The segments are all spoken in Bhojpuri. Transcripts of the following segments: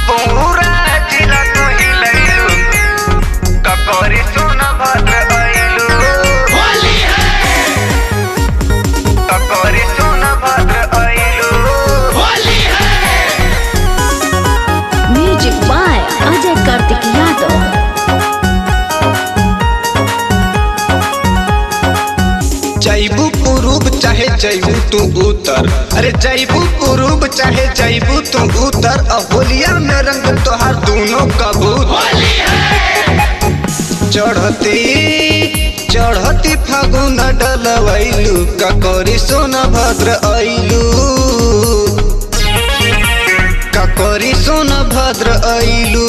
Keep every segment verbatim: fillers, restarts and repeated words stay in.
पूरा जिला तो हिलैलू ककोरी सोनभद्र अइलू होली है ककोरी सोनभद्र अइलू होली है। Music by Ajay Kartik Yadav. जैबू पूर्व चाहे जैबू तू उतर, अरे जैबू पूर्व चाहे जैबू तू उतर, अहोलिया में रंग तोहार दोनों कबूतर। होली है चढ़ती चढ़ती फागुन डलवैलू ककोरी सोनभद्र अइलू ककोरी सोनभद्र अइलू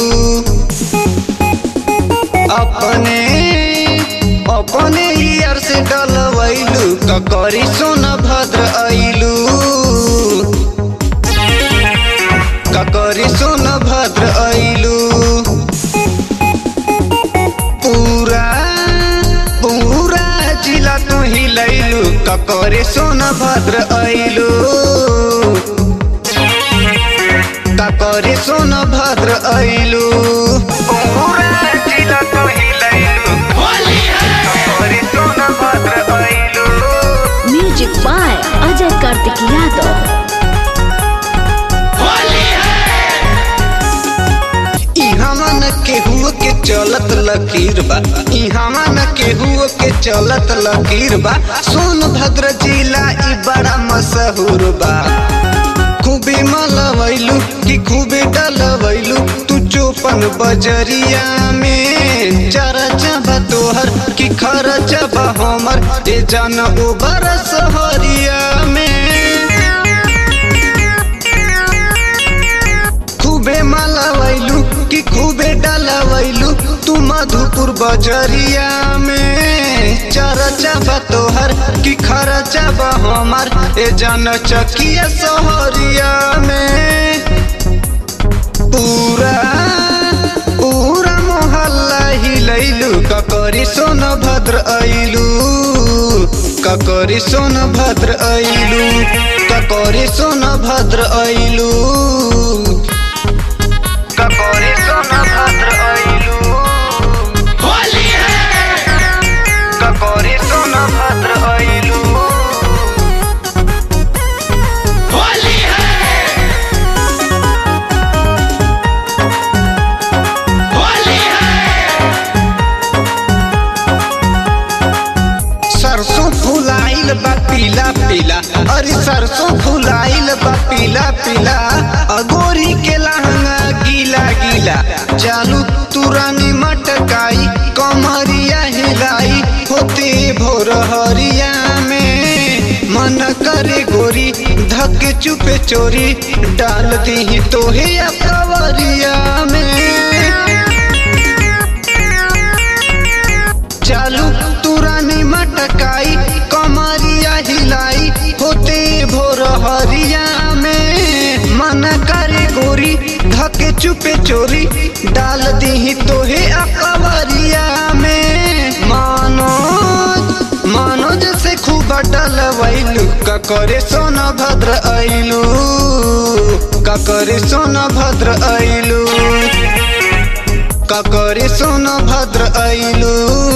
अपने अपने यार से डलवैलू ककोरी सोनभद्र अइलू ककोरी सोनभद्र अइलू पूरा पूरा जिला तो हिलैलू ककोरी सोनभद्र अइलू ककोरी सोनभद्र अइलू पूरा जिला तो हिलैलू होली है ककोरी सोनभद्र अइलू म्यूजिक बाय अजय कार्तिक यादव। होली है। इहवा न केहू के चलत लकीर बा इहवा न केहू के चलत लकीर बा सोनभद्र जिला ई बड़ा मशहूर बा। खूबे मलवैलू कि खूबे डलवैलू तू चौपन बजरिया में चरचा बा तोहर कि खरचा बा हमर ए जन उबर सहरिया में। खूबे मलवैलू कि खूबे डलवैलू तू मधुपुर बजरिया में चरचा बा तोहर कि खरचा बा हमर ए जन चकिया सहरिया में। पूरा पूरा मोहल्ला हिलैलू ककोरी सोनभद्र अइलू ककोरी सोनभद्र अइलू ककोरी सोनभद्र अइलू ककोरी सोनभद्र अइलू होली है ककोरी सोनभद्र अइलू होली है होली है। सरसों फुलाइल बा पीला पीला अरे सरसों फुलाइल बा पीला पीला अगोरी के लहंगा गीला गीला चालू तुरानी मटकाई कमरिया हिलाई होते भोर हरिया में मन करे गोरी धक चुपे चोरी डाल दी तोहे कवरिया में। चालू तुरानी मटकाई कमरिया हिलाई होते भोर हरिया में मन करे गोरी धके चुपे चोरी डाल दी तोहे अकवरिया में। मनोज मनोज से खूब डलवैलू ककोरी सोनभद्र अइलू ककोरी सोनभद्र अइलू ककोरी सोनभद्र अइलू